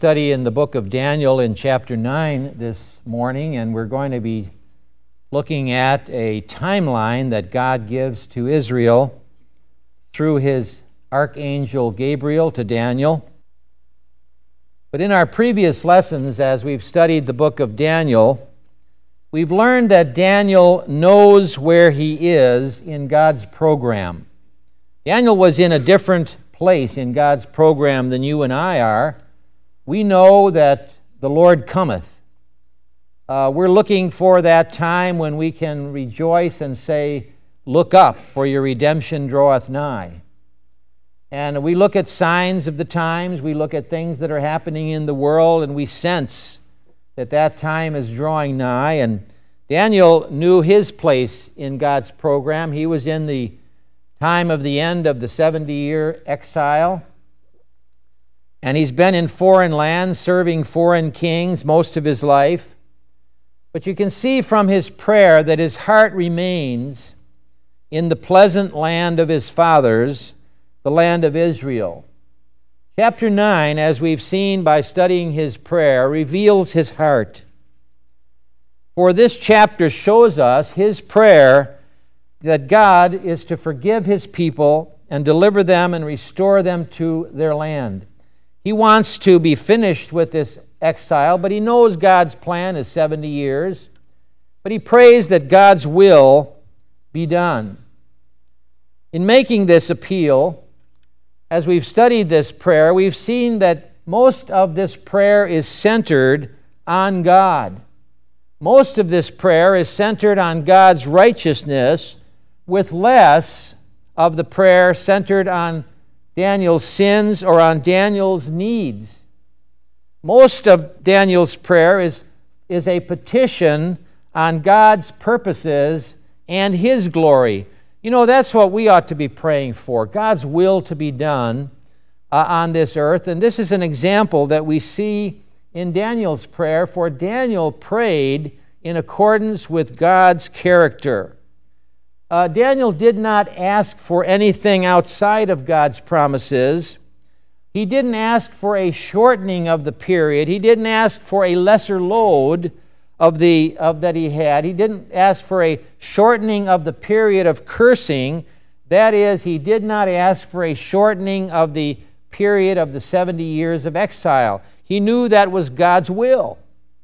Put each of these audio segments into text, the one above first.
study in the book of Daniel in chapter 9 this morning, and we're going to be looking at a timeline that God gives to Israel through his archangel Gabriel to Daniel. But in our previous lessons, as we've studied the book of Daniel, we've learned that Daniel knows where he is in God's program. Daniel was in a different place in God's program than you and I are. We know that the Lord cometh. We're looking for that time when we can rejoice and say, "Look up, for your redemption draweth nigh." And we look at signs of the times, we look at things that are happening in the world, and we sense that that time is drawing nigh. And Daniel knew his place in God's program. He was in the time of the end of the 70-year exile. And he's been in foreign lands, serving foreign kings most of his life. But you can see from his prayer that his heart remains in the pleasant land of his fathers, the land of Israel. Chapter 9, as we've seen by studying his prayer, reveals his heart. For this chapter shows us his prayer that God is to forgive his people and deliver them and restore them to their land. He wants to be finished with this exile, but he knows God's plan is 70 years. But he prays that God's will be done. In making this appeal, as we've studied this prayer, we've seen that most of this prayer is centered on God. Most of this prayer is centered on God's righteousness, with less of the prayer centered on Daniel's sins or on Daniel's needs. Most of Daniel's prayer is a petition on God's purposes and his glory. You know, that's what we ought to be praying for, God's will to be done on this earth. And this is an example that we see in Daniel's prayer, for Daniel prayed in accordance with God's character. Daniel did not ask for anything outside of God's promises. He didn't ask for a shortening of the period. He didn't ask for a lesser load that he had. He didn't ask for a shortening of the period of cursing. That is, he did not ask for a shortening of the period of the 70 years of exile. He knew that was God's will.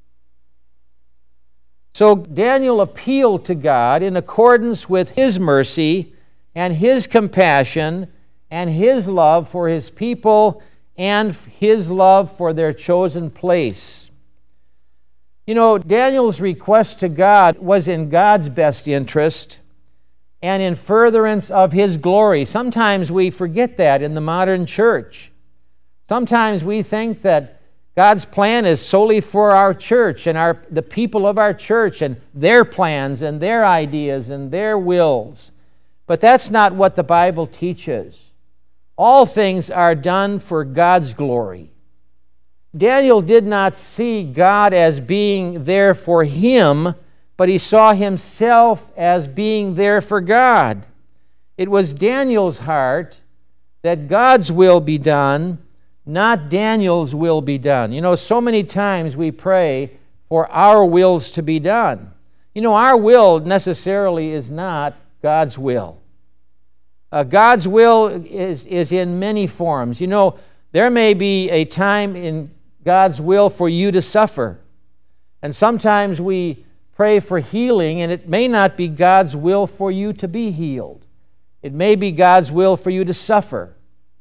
So Daniel appealed to God in accordance with his mercy and his compassion and his love for his people and his love for their chosen place. You know, Daniel's request to God was in God's best interest and in furtherance of his glory. Sometimes we forget that in the modern church. Sometimes we think that God's plan is solely for our church and the people of our church and their plans and their ideas and their wills. But that's not what the Bible teaches. All things are done for God's glory. Daniel did not see God as being there for him, but he saw himself as being there for God. It was Daniel's heart that God's will be done, not Daniel's will be done. You know, so many times we pray for our wills to be done. You know, our will necessarily is not God's will. God's will is in many forms. You know, there may be a time in God's will for you to suffer. And sometimes we pray for healing, and it may not be God's will for you to be healed. It may be God's will for you to suffer,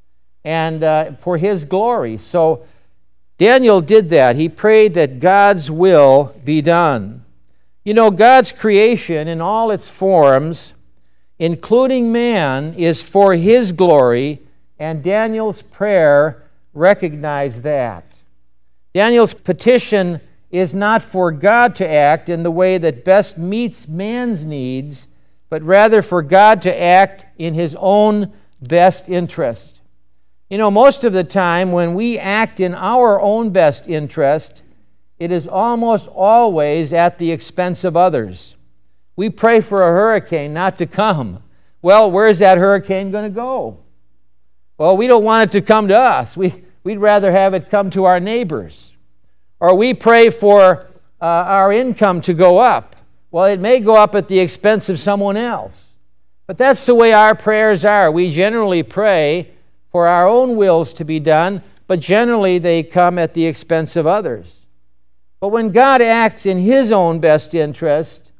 and for his glory. So Daniel did that. He prayed that God's will be done. You know, God's creation in all its forms, including man, is for his glory, and Daniel's prayer recognized that. Daniel's petition is not for God to act in the way that best meets man's needs, but rather for God to act in his own best interest. You know, most of the time when we act in our own best interest, it is almost always at the expense of others. We pray for a hurricane not to come. Well, where's that hurricane going to go? Well, we don't want it to come to us. We we'd rather have it come to our neighbors. Or we pray for our income to go up. Well, it may go up at the expense of someone else. But that's the way our prayers are. We generally pray for our own wills to be done, but generally they come at the expense of others. But when God acts in His own best interest,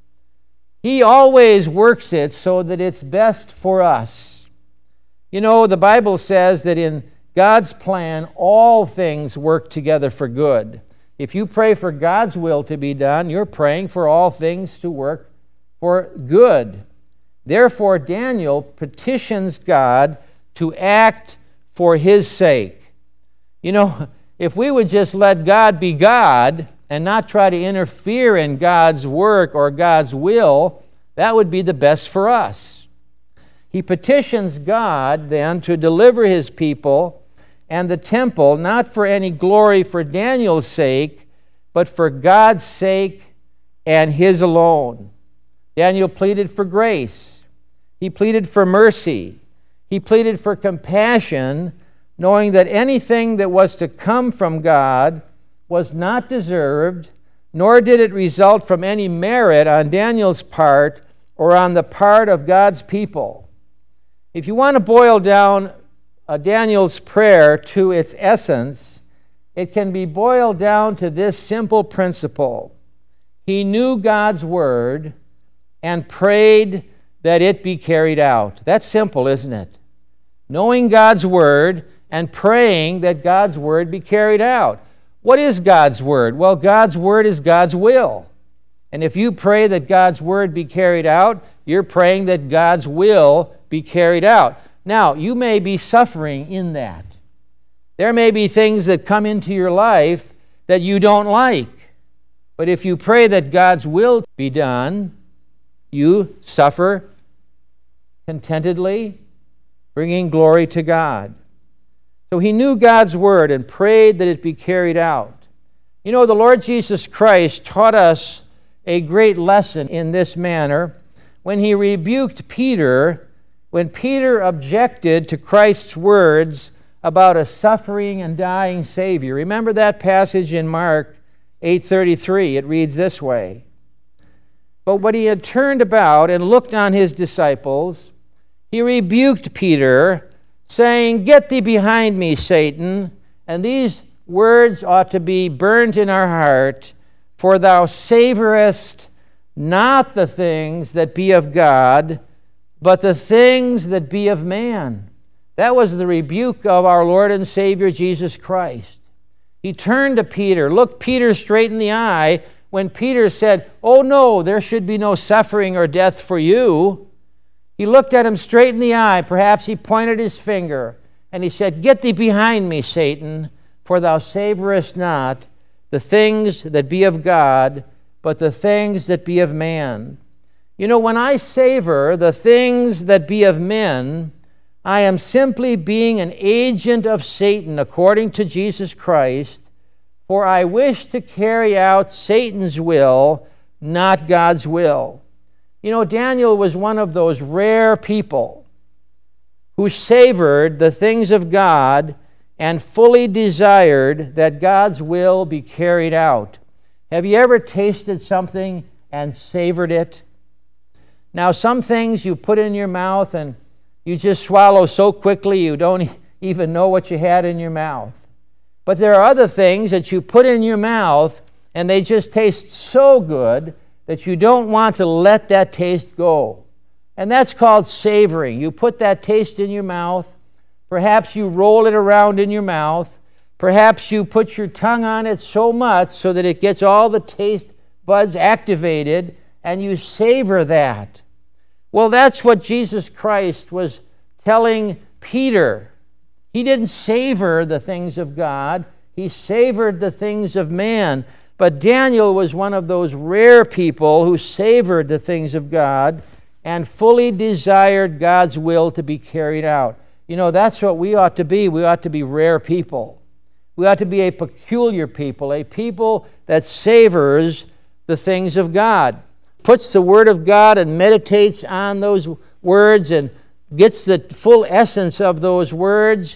He always works it so that it's best for us. You know, the Bible says that in God's plan, all things work together for good. If you pray for God's will to be done, you're praying for all things to work for good. Therefore, Daniel petitions God to act for his sake. You know, if we would just let God be God and not try to interfere in God's work or God's will, that would be the best for us. He petitions God then to deliver His people and the temple, not for any glory for Daniel's sake, but for God's sake and His alone. Daniel pleaded for grace. He pleaded for mercy. He pleaded for compassion, knowing that anything that was to come from God was not deserved, nor did it result from any merit on Daniel's part or on the part of God's people. If you want to boil down Daniel's prayer to its essence, it can be boiled down to this simple principle. He knew God's word and prayed that it be carried out. That's simple, isn't it? Knowing God's word and praying that God's word be carried out. What is God's word? Well, God's word is God's will. And if you pray that God's word be carried out, you're praying that God's will be carried out. Now, you may be suffering in that. There may be things that come into your life that you don't like. But if you pray that God's will be done, you suffer contentedly, bringing glory to God. So he knew God's word and prayed that it be carried out. You know, the Lord Jesus Christ taught us a great lesson in this manner when He rebuked Peter, when Peter objected to Christ's words about a suffering and dying Savior. Remember that passage in Mark 8:33. It reads this way. But when he had turned about and looked on his disciples, he rebuked Peter, saying, Get thee behind me, Satan. And these words ought to be burnt in our heart, for thou savorest not the things that be of God, but the things that be of man. That was the rebuke of our Lord and Savior Jesus Christ. He turned to Peter, looked Peter straight in the eye when Peter said, Oh no, there should be no suffering or death for you. He looked at him straight in the eye. Perhaps he pointed his finger and he said, Get thee behind me, Satan, for thou savorest not the things that be of God, but the things that be of man. You know, when I savor the things that be of men, I am simply being an agent of Satan, according to Jesus Christ, for I wish to carry out Satan's will, not God's will. You know, Daniel was one of those rare people who savored the things of God and fully desired that God's will be carried out. Have you ever tasted something and savored it? Now, some things you put in your mouth and you just swallow so quickly you don't even know what you had in your mouth. But there are other things that you put in your mouth and they just taste so good that you don't want to let that taste go. And that's called savoring. You put that taste in your mouth. Perhaps you roll it around in your mouth. Perhaps you put your tongue on it so much so that it gets all the taste buds activated and you savor that. Well, that's what Jesus Christ was telling Peter. He didn't savor the things of God. He savored the things of man. But Daniel was one of those rare people who savored the things of God and fully desired God's will to be carried out. You know, that's what we ought to be. We ought to be rare people. We ought to be a peculiar people, a people that savors the things of God, puts the Word of God and meditates on those words and gets the full essence of those words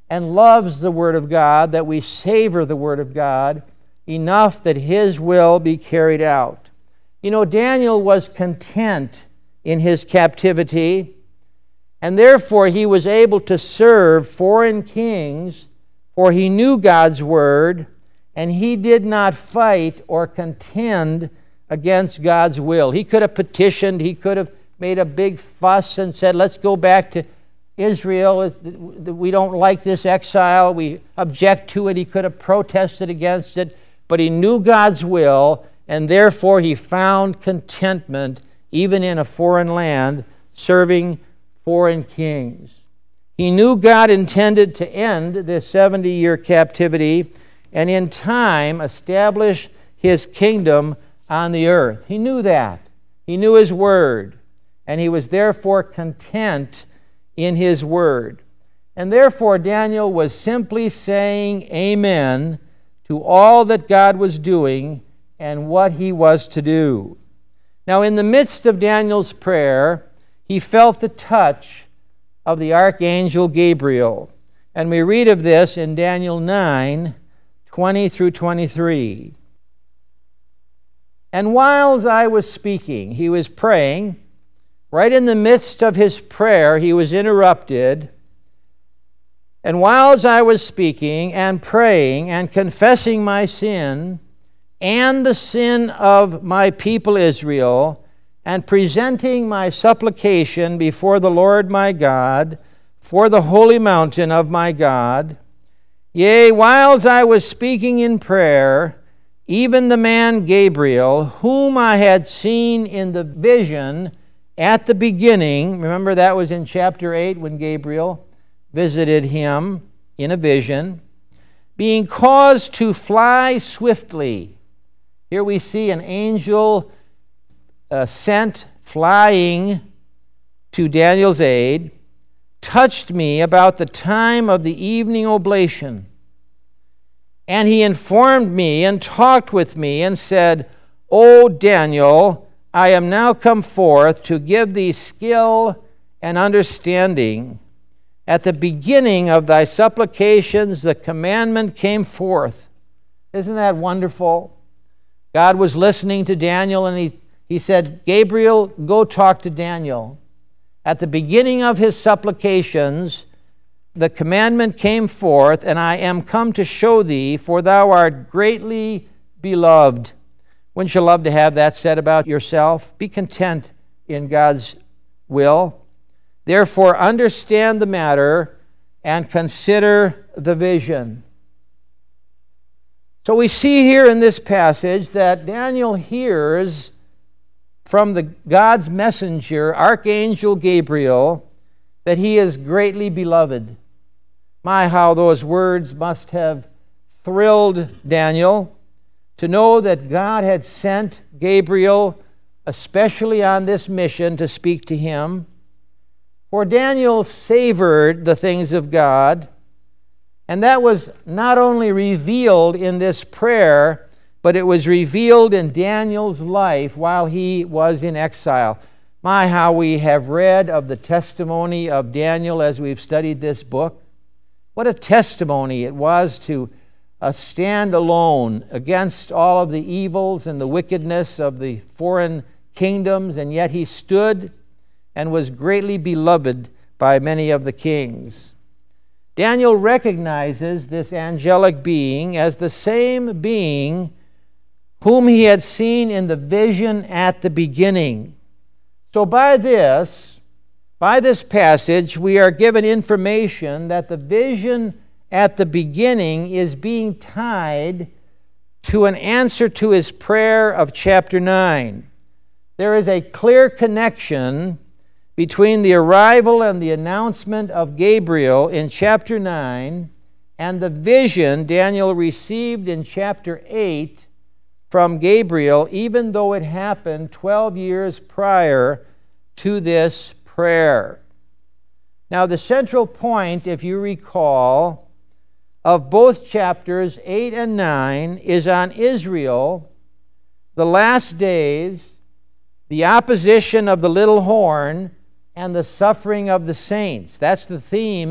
and loves the Word of God, that we savor the Word of God enough that His will be carried out. You know, Daniel was content in his captivity, and therefore he was able to serve foreign kings, for he knew God's Word, and he did not fight or contend against God's will. He could have petitioned, he could have made a big fuss and said, let's go back to Israel. We don't like this exile. We object to it. He could have protested against it, but he knew God's will, and therefore he found contentment even in a foreign land, serving foreign kings. He knew God intended to end this 70-year captivity and in time establish His kingdom on the earth. He knew that. He knew His Word, and he was therefore content in His Word. And therefore Daniel was simply saying amen to all that God was doing and what He was to do. Now, in the midst of Daniel's prayer, he felt the touch of the archangel Gabriel. And we read of this in Daniel 9, 20 through 23. And whiles I was speaking, he was praying. Right in the midst of his prayer, he was interrupted. And whiles I was speaking and praying and confessing my sin and the sin of my people Israel, and presenting my supplication before the Lord my God, for the holy mountain of my God, yea, whiles I was speaking in prayer, even the man Gabriel, whom I had seen in the vision at the beginning, remember that was in chapter 8 when Gabriel visited him in a vision, being caused to fly swiftly. Here we see an angel sent flying to Daniel's aid, touched me about the time of the evening oblation. And he informed me and talked with me and said, O Daniel, I am now come forth to give thee skill and understanding. At the beginning of thy supplications, the commandment came forth. Isn't that wonderful? God was listening to Daniel, and he said, Gabriel, go talk to Daniel. At the beginning of his supplications, the commandment came forth, and I am come to show thee, for thou art greatly beloved. Wouldn't you love to have that said about yourself? Be content in God's will. Therefore, understand the matter and consider the vision. So we see here in this passage that Daniel hears from God's messenger, Archangel Gabriel, that he is greatly beloved. My, how those words must have thrilled Daniel to know that God had sent Gabriel especially on this mission to speak to him. For Daniel savored the things of God, and that was not only revealed in this prayer, but it was revealed in Daniel's life while he was in exile. My, how we have read of the testimony of Daniel as we've studied this book. What a testimony it was to stand alone against all of the evils and the wickedness of the foreign kingdoms, and yet he stood and was greatly beloved by many of the kings. Daniel recognizes this angelic being as the same being whom he had seen in the vision at the beginning. So by this passage, we are given information that the vision at the beginning is being tied to an answer to his prayer of chapter 9. There is a clear connection between the arrival and the announcement of Gabriel in chapter 9 and the vision Daniel received in chapter 8 from Gabriel, even though it happened 12 years prior to this prayer. Now, the central point, if you recall, of both chapters 8 and 9 is on Israel, the last days, the opposition of the little horn, and the suffering of the saints. That's the theme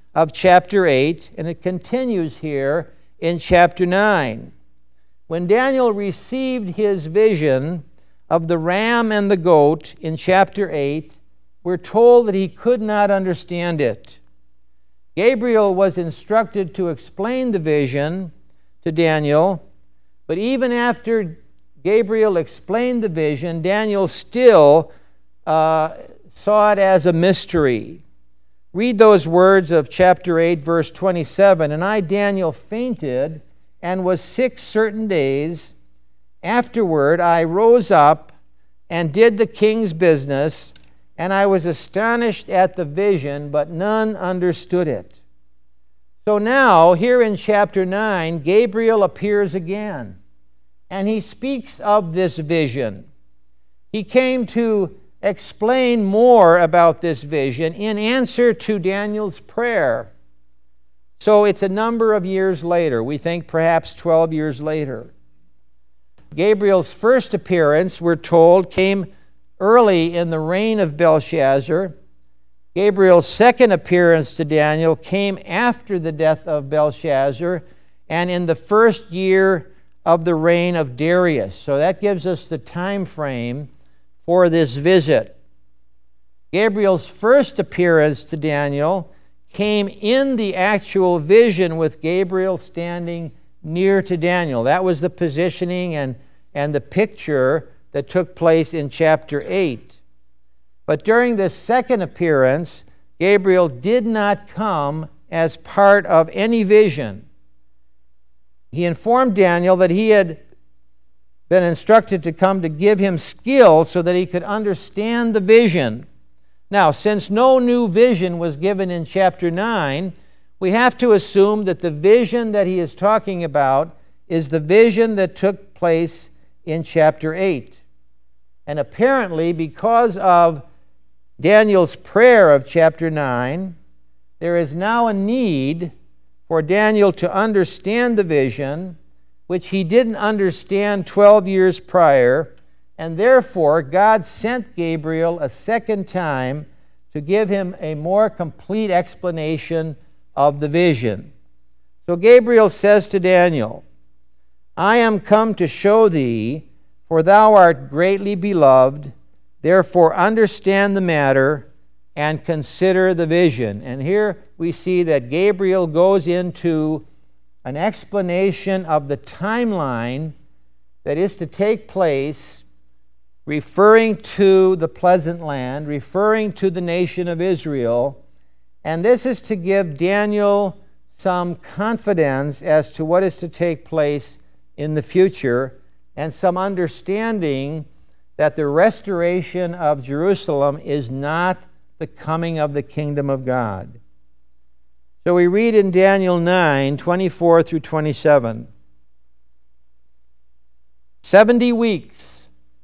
of chapter 8, and it continues here in chapter 9. When Daniel received his vision of the ram and the goat in chapter 8, we're told that he could not understand it. Gabriel was instructed to explain the vision to Daniel, but even after Gabriel explained the vision, Daniel still saw it as a mystery. Read those words of chapter 8, verse 27. And I, Daniel, fainted and was sick certain days. Afterward I rose up and did the king's business, and I was astonished at the vision, but none understood it. So now, here in chapter 9, Gabriel appears again, and he speaks of this vision. He came to explain more about this vision in answer to Daniel's prayer. So it's a number of years later. We think perhaps 12 years later. Gabriel's first appearance, we're told, came early in the reign of Belshazzar. Gabriel's second appearance to Daniel came after the death of Belshazzar and in the first year of the reign of Darius. So that gives us the time frame for this visit. Gabriel's first appearance to Daniel came in the actual vision with Gabriel standing near to Daniel. That was the positioning and the picture that took place in chapter 8. But during this second appearance, Gabriel did not come as part of any vision. He informed Daniel that he had been instructed to come to give him skill so that he could understand the vision. Now, since no new vision was given in chapter 9, we have to assume that the vision that he is talking about is the vision that took place in chapter 8. And apparently, because of Daniel's prayer of chapter 9, there is now a need for Daniel to understand the vision, which he didn't understand 12 years prior, and therefore God sent Gabriel a second time to give him a more complete explanation of the vision. So Gabriel says to Daniel, I am come to show thee, for thou art greatly beloved, therefore understand the matter and consider the vision. And here we see that Gabriel goes into an explanation of the timeline that is to take place, referring to the pleasant land, referring to the nation of Israel. And this is to give Daniel some confidence as to what is to take place in the future and some understanding that the restoration of Jerusalem is not the coming of the kingdom of God. So we read in Daniel 9, 24 through 27. 70 weeks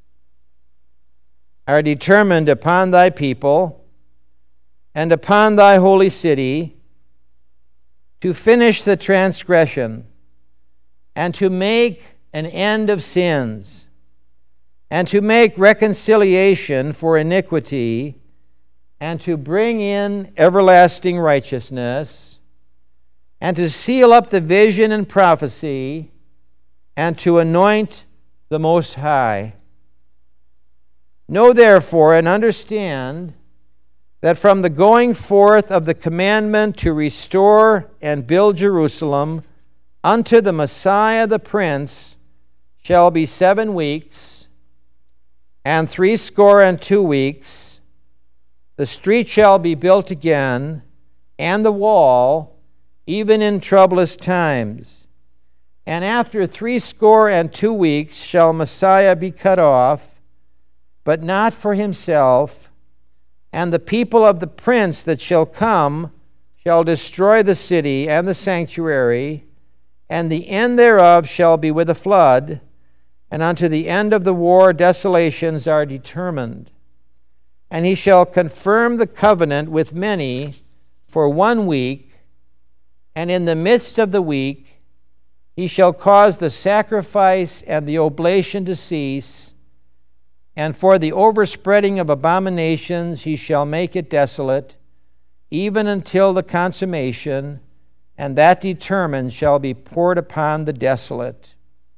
are determined upon thy people and upon thy holy city to finish the transgression and to make an end of sins and to make reconciliation for iniquity and to bring in everlasting righteousness, and to seal up the vision and prophecy, and to anoint the Most High. Know therefore and understand that from the going forth of the commandment to restore and build Jerusalem unto the Messiah the Prince shall be 7 weeks, and 62 weeks. The street shall be built again, and the wall, even in troublous times. And after 62 weeks shall Messiah be cut off, but not for himself. And the people of the prince that shall come shall destroy the city and the sanctuary, and the end thereof shall be with a flood, and unto the end of the war desolations are determined. And he shall confirm the covenant with many for 1 week, and in the midst of the week he shall cause the sacrifice and the oblation to cease, and for the overspreading of abominations he shall make it desolate, even until the consummation, and that determined shall be poured upon the desolate.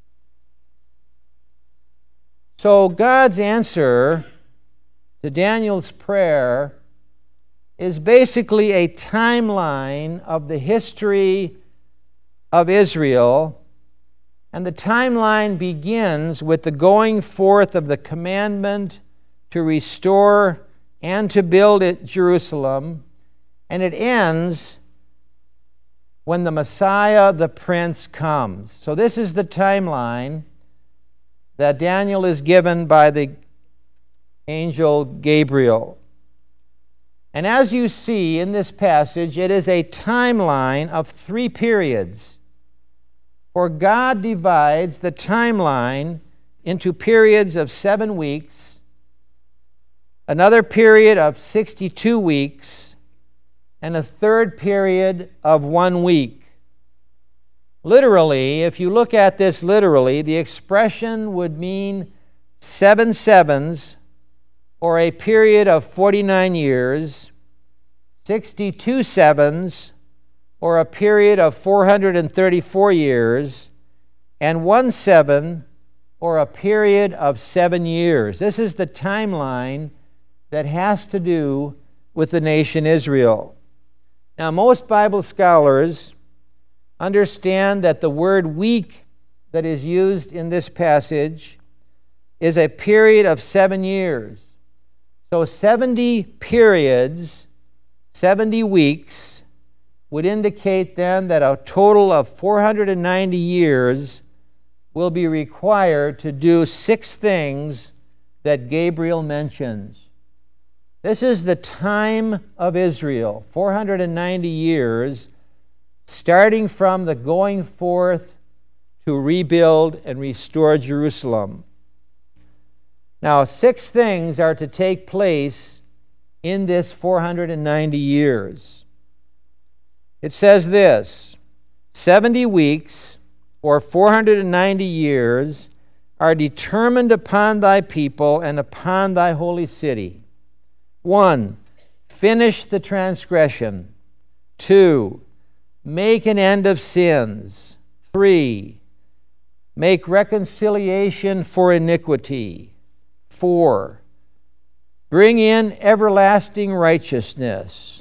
So God's answer to Daniel's prayer is basically a timeline of the history of Israel, and the timeline begins with the going forth of the commandment to restore and to build it, Jerusalem, and it ends when the Messiah, the Prince, comes. So this is the timeline that Daniel is given by the angel Gabriel. And as you see in this passage, it is a timeline of 3 periods. For God divides the timeline into periods of 7 weeks, another period of 62 weeks, and a third period of 1 week. Literally, if you look at this literally, the expression would mean 7 sevens, or a period of 49 years, 62 sevens, or a period of 434 years, and 1 7, or a period of 7 years. This is the timeline that has to do with the nation Israel. Now, most Bible scholars understand that the word week that is used in this passage is a period of 7 years. So 70 periods, 70 weeks, would indicate then that a total of 490 years will be required to do 6 things that Gabriel mentions. This is the time of Israel, 490 years, starting from the going forth to rebuild and restore Jerusalem. Now, 6 things are to take place in this 490 years. It says this: 70 weeks, or 490 years, are determined upon thy people and upon thy holy city. 1. Finish the transgression. 2. Make an end of sins. 3. Make reconciliation for iniquity. 4. Bring in everlasting righteousness.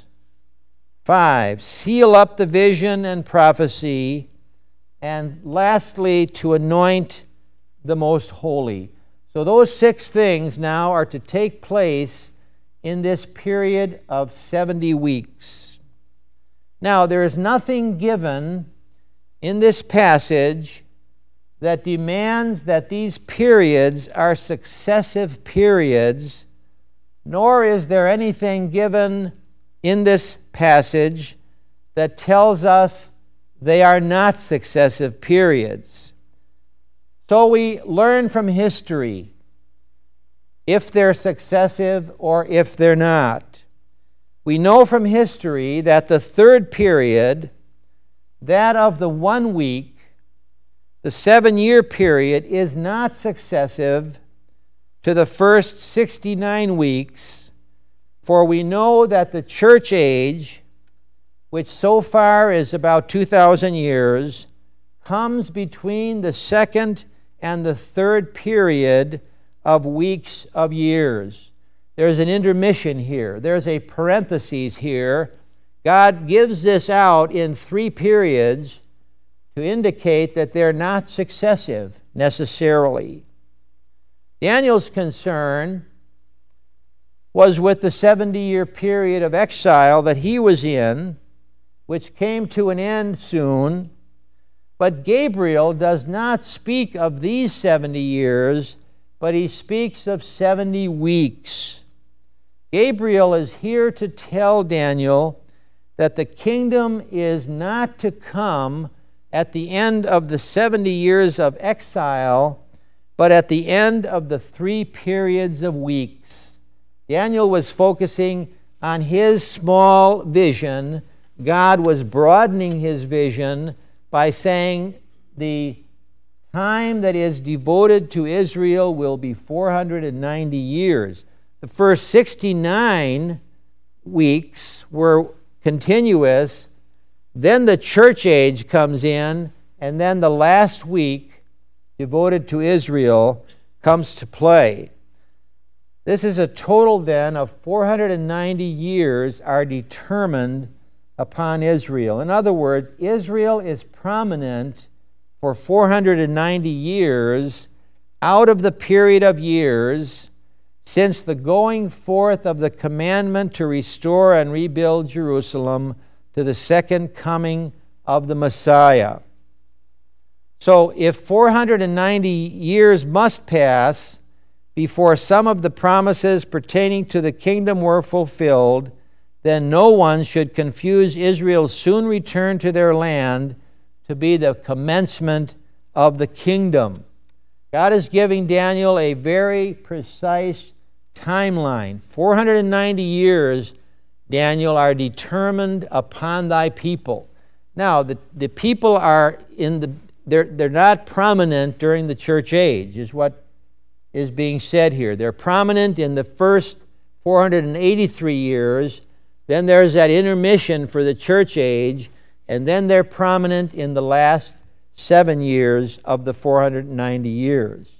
5. Seal up the vision and prophecy. And lastly, to anoint the most holy. So those 6 things now are to take place in this period of 70 weeks. Now, there is nothing given in this passage that demands that these periods are successive periods, nor is there anything given in this passage that tells us they are not successive periods. So we learn from history if they're successive or if they're not. We know from history that the third period, that of the 1 week, the 7-year period, is not successive to the first 69 weeks, for we know that the church age, which so far is about 2,000 years, comes between the second and the third period of weeks of years. There's an intermission here. There's a parenthesis here. God gives this out in 3 periods to indicate that they're not successive necessarily. Daniel's concern was with the 70-year period of exile that he was in, which came to an end soon. But Gabriel does not speak of these 70 years, but he speaks of 70 weeks. Gabriel is here to tell Daniel that the kingdom is not to come at the end of the 70 years of exile, but at the end of the 3 periods of weeks. Daniel was focusing on his small vision. God was broadening his vision by saying the time that is devoted to Israel will be 490 years. The first 69 weeks were continuous. Then the church age comes in, and then the last week devoted to Israel comes to play. This is a total then of 490 years are determined upon Israel. In other words, Israel is prominent for 490 years out of the period of years since the going forth of the commandment to restore and rebuild Jerusalem to the second coming of the Messiah. So if 490 years must pass before some of the promises pertaining to the kingdom were fulfilled, then no one should confuse Israel's soon return to their land to be the commencement of the kingdom. God is giving Daniel a very precise timeline. 490 years, Daniel, are determined upon thy people. Now, the people are they're not prominent during the church age, is what is being said here. They're prominent in the first 483 years. Then there's that intermission for the church age, and then they're prominent in the last 7 years of the 490 years.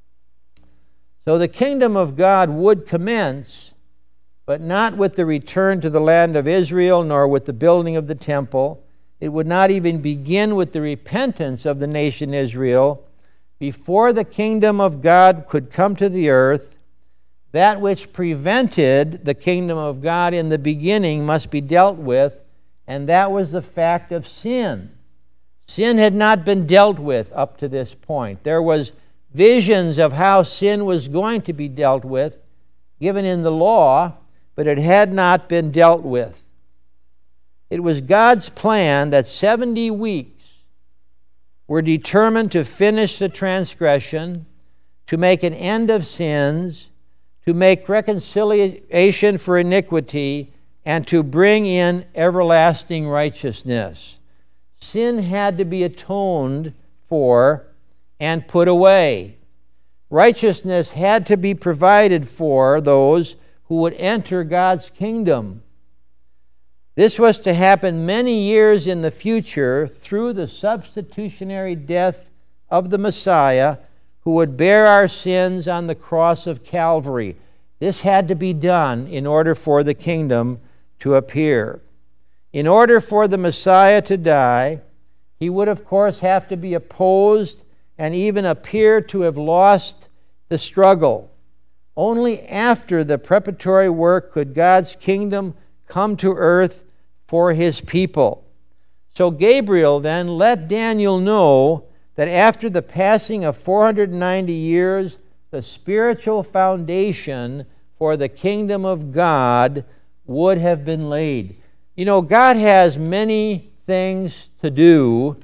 So the kingdom of God would commence, but not with the return to the land of Israel, nor with the building of the temple. It would not even begin with the repentance of the nation Israel. Before the kingdom of God could come to the earth, that which prevented the kingdom of God in the beginning must be dealt with, and that was the fact of sin. Sin had not been dealt with up to this point. There was visions of how sin was going to be dealt with, given in the law, but it had not been dealt with. It was God's plan that 70 weeks were determined to finish the transgression, to make an end of sins, to make reconciliation for iniquity, and to bring in everlasting righteousness. Sin had to be atoned for and put away. Righteousness had to be provided for those who would enter God's kingdom. This was to happen many years in the future through the substitutionary death of the Messiah, who would bear our sins on the cross of Calvary. This had to be done in order for the kingdom to appear. In order for the Messiah to die, he would, of course, have to be opposed and even appear to have lost the struggle. Only after the preparatory work could God's kingdom come to earth for his people. So Gabriel then let Daniel know that after the passing of 490 years, the spiritual foundation for the kingdom of God would have been laid. You know, God has many things to do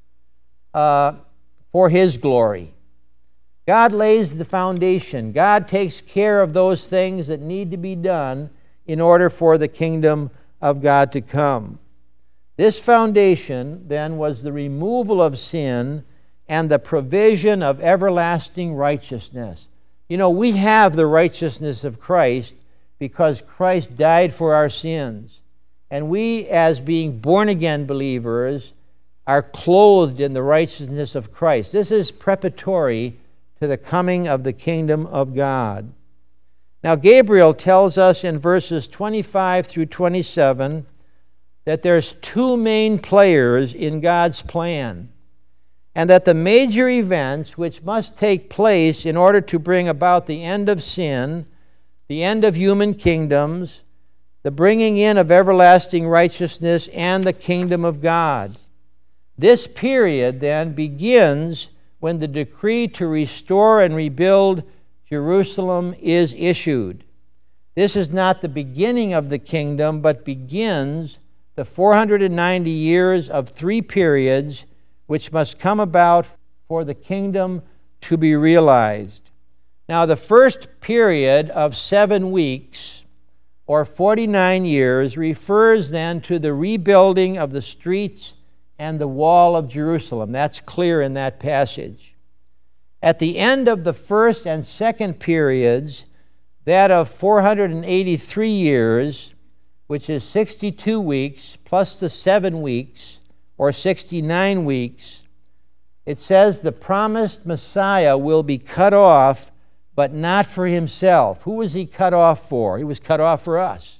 for his glory. God lays the foundation. God takes care of those things that need to be done in order for the kingdom of God to come. This foundation, then, was the removal of sin and the provision of everlasting righteousness. You know, we have the righteousness of Christ because Christ died for our sins. And we, as being born-again believers, are clothed in the righteousness of Christ. This is preparatory to the coming of the kingdom of God. Now, Gabriel tells us in verses 25 through 27 that there's two main players in God's plan, and that the major events which must take place in order to bring about the end of sin, the end of human kingdoms, the bringing in of everlasting righteousness, and the kingdom of God. This period then begins when the decree to restore and rebuild Jerusalem is issued. This is not the beginning of the kingdom, but begins the 490 years of three periods which must come about for the kingdom to be realized. Now, the first period of 7 weeks, or 49 years, refers then to the rebuilding of the streets and the wall of Jerusalem. That's clear in that passage. At the end of the first and second periods, that of 483 years, which is 62 weeks, plus the 7 weeks, or 69 weeks, it says the promised Messiah will be cut off, but not for himself. Who was he cut off for? He was cut off for us.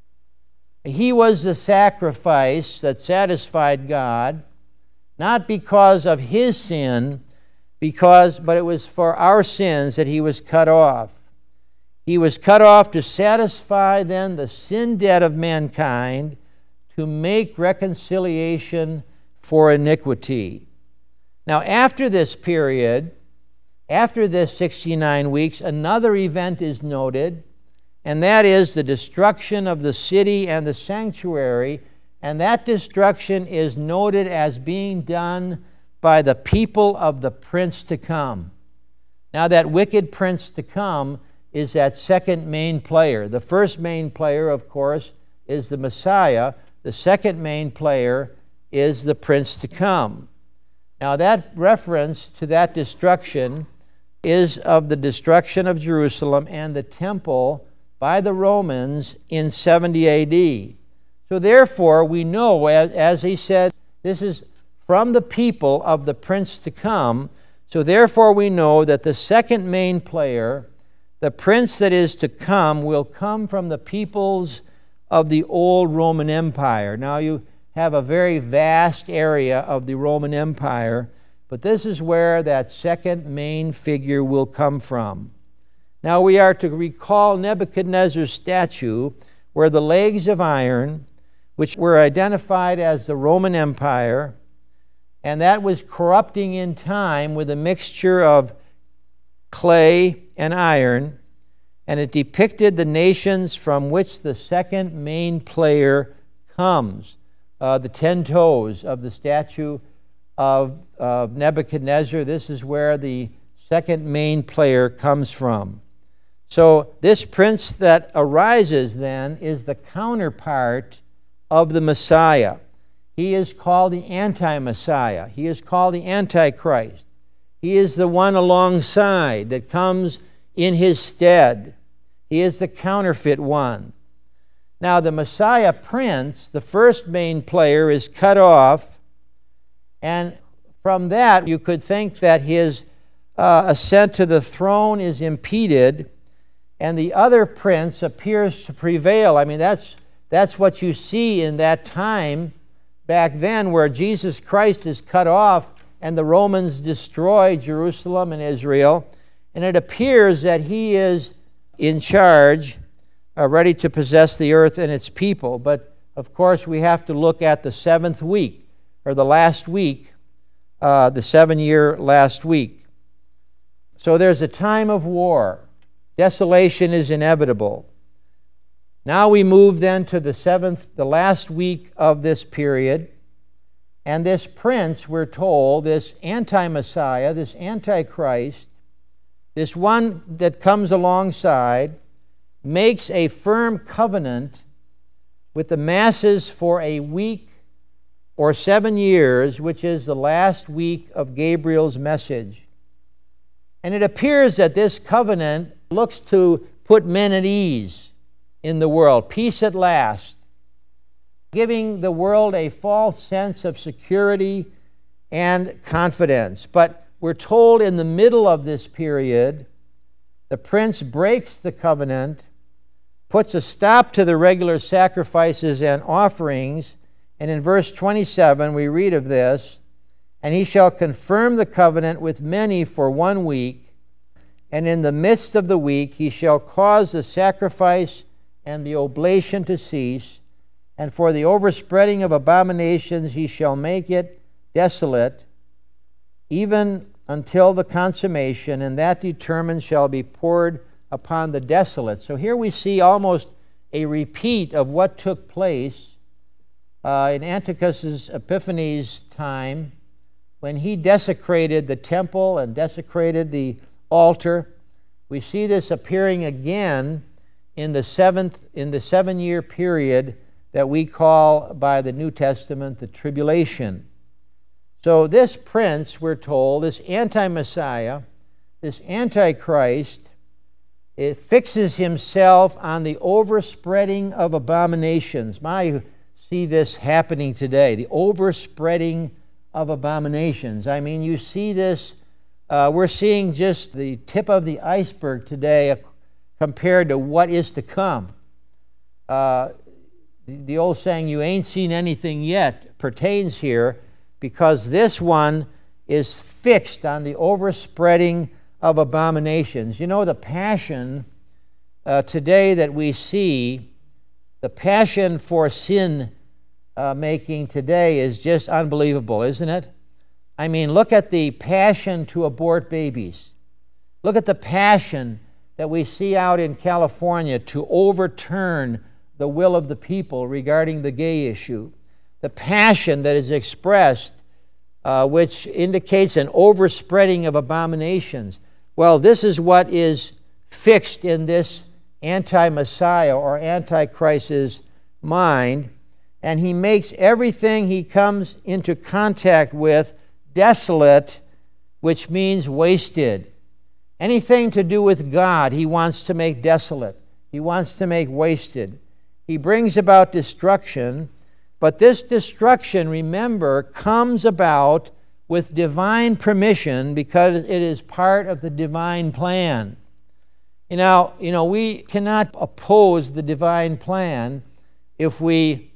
He was the sacrifice that satisfied God, not because of his sin, but it was for our sins that he was cut off. He was cut off to satisfy then the sin debt of mankind, to make reconciliation for iniquity. Now, after this period, after this 69 weeks, another event is noted, and that is the destruction of the city and the sanctuary, and that destruction is noted as being done by the people of the prince to come. Now, that wicked prince to come is that second main player. The first main player, of course, is the Messiah. The second main player is the prince to come. Now, that reference to that destruction is of the destruction of Jerusalem and the temple by the Romans in 70 A.D. So therefore, we know, as he said, this is from the people of the prince to come. So therefore, we know that the second main player, the prince that is to come, will come from the peoples of the old Roman Empire. Now, you have a very vast area of the Roman Empire, but this is where that second main figure will come from. Now, we are to recall Nebuchadnezzar's statue, where the legs of iron, which were identified as the Roman Empire, and that was corrupting in time with a mixture of clay and iron, and it depicted the nations from which the second main player comes. The 10 toes of the statue of Nebuchadnezzar, this is where the second main player comes from. So this prince that arises then is the counterpart of the Messiah. He is called the anti-Messiah. He is called the Antichrist. He is the one alongside that comes in his stead. He is the counterfeit one. Now, the Messiah prince, the first main player, is cut off, and from that you could think that his ascent to the throne is impeded, and the other prince appears to prevail. I mean, that's what you see in that time back then, where Jesus Christ is cut off and the Romans destroy Jerusalem and Israel, and it appears that he is in charge, ready to possess the earth and its people. But of course, we have to look at the 7th week, or the last week, the 7-year last week. So there's a time of war. Desolation is inevitable. Now we move then to the last week of this period, and this prince, we're told, this anti-Messiah, this Antichrist, this one that comes alongside, makes a firm covenant with the masses for a week or 7 years, which is the last week of Gabriel's message. And it appears that this covenant looks to put men at ease in the world, peace at last, giving the world a false sense of security and confidence. But we're told in the middle of this period, the prince breaks the covenant, puts a stop to the regular sacrifices and offerings, and in verse 27 we read of this, "And he shall confirm the covenant with many for 1 week, and in the midst of the week he shall cause the sacrifice and the oblation to cease, and for the overspreading of abominations he shall make it desolate, even until the consummation, and that determined shall be poured upon the desolate." So here we see almost a repeat of what took place in Antiochus Epiphanes' time, when he desecrated the temple and desecrated the altar. We see this appearing again in the 7-year period that we call by the New Testament the tribulation. So this prince, we're told, this anti-Messiah, this Antichrist, it fixes himself on the overspreading of abominations. You see this happening today, the overspreading of abominations. I mean, you see this, we're seeing just the tip of the iceberg today compared to what is to come. The old saying, you ain't seen anything yet, pertains here, because this one is fixed on the overspreading of abominations. You know, the passion today that we see, the passion for sin making today is just unbelievable, isn't it? I mean, look at the passion to abort babies. Look at the passion that we see out in California to overturn the will of the people regarding the gay issue. The passion that is expressed, which indicates an overspreading of abominations. Well, this is what is fixed in this anti-Messiah or Antichrist's mind, and he makes everything he comes into contact with desolate, which means wasted. Anything to do with God, he wants to make desolate. He wants to make wasted. He brings about destruction, but this destruction, remember, comes about with divine permission because it is part of the divine plan. You know, we cannot oppose the divine plan if we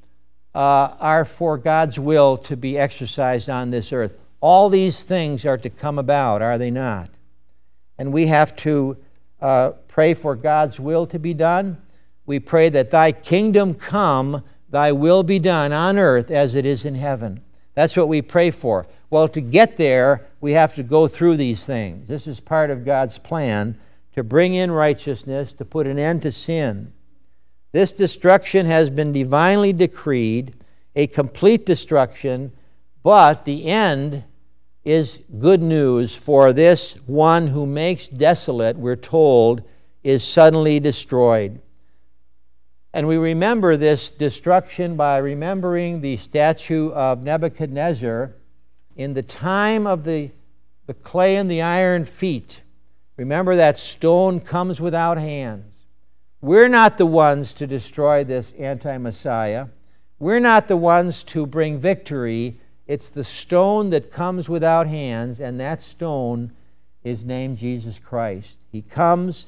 are for God's will to be exercised on this earth. All these things are to come about, are they not? And we have to pray for God's will to be done. We pray that thy kingdom come, thy will be done on earth as it is in heaven. That's what we pray for. Well, to get there, we have to go through these things. This is part of God's plan to bring in righteousness, to put an end to sin. This destruction has been divinely decreed, a complete destruction, but the end is good news for this one who makes desolate, we're told, is suddenly destroyed. And we remember this destruction by remembering the statue of Nebuchadnezzar in the time of the clay and the iron feet. Remember that stone comes without hands. We're not the ones to destroy this anti-Messiah. We're not the ones to bring victory. It's the stone that comes without hands, and that stone is named Jesus Christ. He comes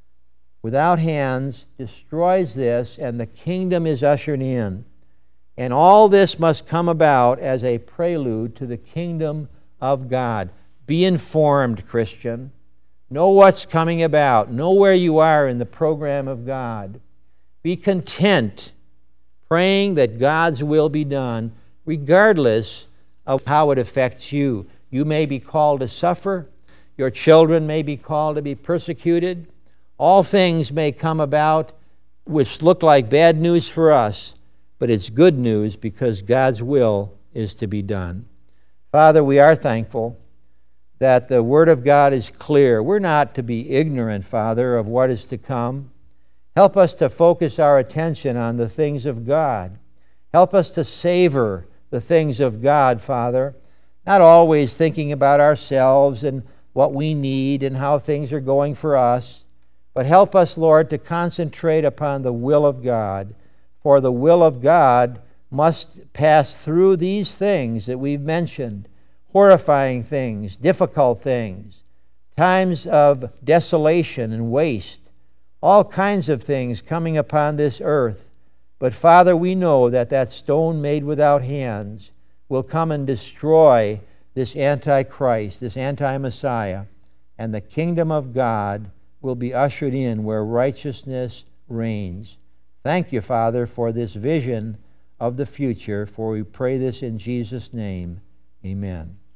without hands, destroys this, and the kingdom is ushered in. And all this must come about as a prelude to the kingdom of God. Be informed, Christian. Know what's coming about. Know where you are in the program of God. Be content, praying that God's will be done, regardless of how it affects you. You may be called to suffer. Your children may be called to be persecuted. All things may come about which look like bad news for us, but it's good news because God's will is to be done. Father, we are thankful that the Word of God is clear. We're not to be ignorant, Father, of what is to come. Help us to focus our attention on the things of God. Help us to savor the things of God, Father, not always thinking about ourselves and what we need and how things are going for us. But help us, Lord, to concentrate upon the will of God, for the will of God must pass through these things that we've mentioned, horrifying things, difficult things, times of desolation and waste, all kinds of things coming upon this earth. But Father, we know that that stone made without hands will come and destroy this Antichrist, this anti-Messiah, and the kingdom of God will be ushered in where righteousness reigns. Thank you, Father, for this vision of the future, for we pray this in Jesus' name. Amen.